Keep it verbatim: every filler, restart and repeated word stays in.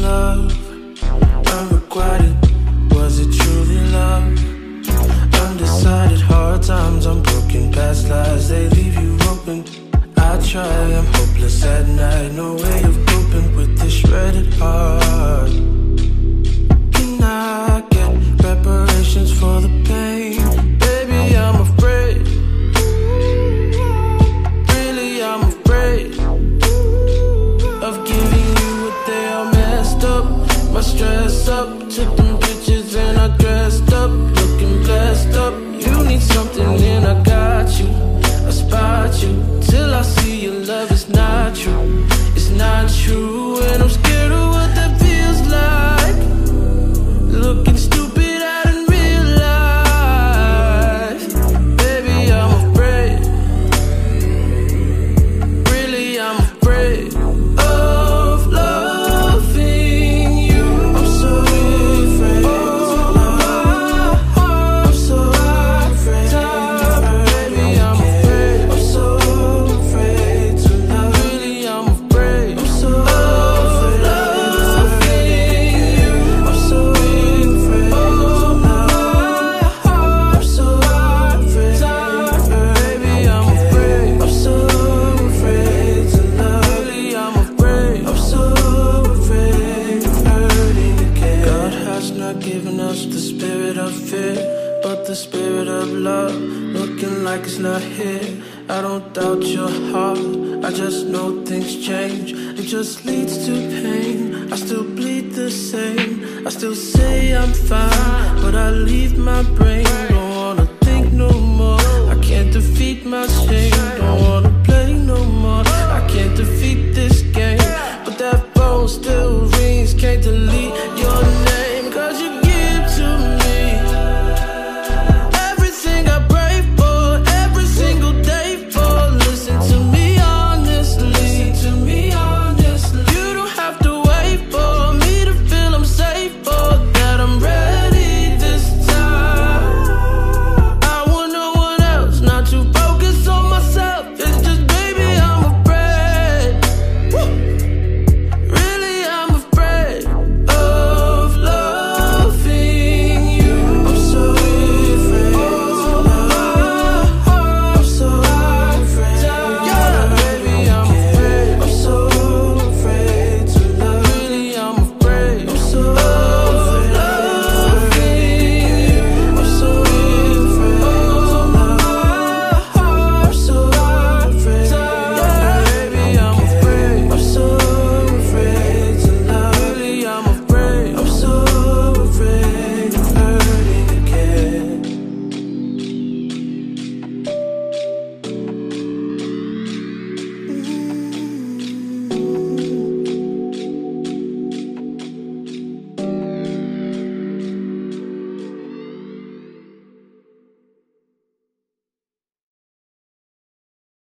love? Unrequited, was it truly love? Undecided, hard times, unbroken past lies, they leave you open. I try, I'm hopeless at night, no way of coping with this shredded heart. Can I get reparations for the pain? Baby, I'm afraid. Really, I'm afraid of giving you what they all messed up. My stress up, took them pictures and I dressed up, looking blessed up. You need something and I got you, I spot you, till I see your love is not true. It's not true, and I'm scared of what that feels like. Looking stupid out in real life. Baby, I'm afraid. Really, I'm afraid of loving you. I'm so afraid to love. I'm so afraid to love. Baby, I'm afraid. I'm so afraid to love. Really, I'm afraid. I'm so afraid of loving you. I'm so afraid to love. I'm so afraid to love. Baby, I'm afraid. I'm so afraid to love. Really, I'm afraid. I'm so afraid of hurting again. God has not given us the spirit of fear, but the spirit of love. Looking like it's not here. I don't doubt your heart, I just know things change. It just leads to pain. I still bleed the same. I still say I'm fine, but I leave my brain. Don't wanna think no more, I can't defeat my shame. Don't wanna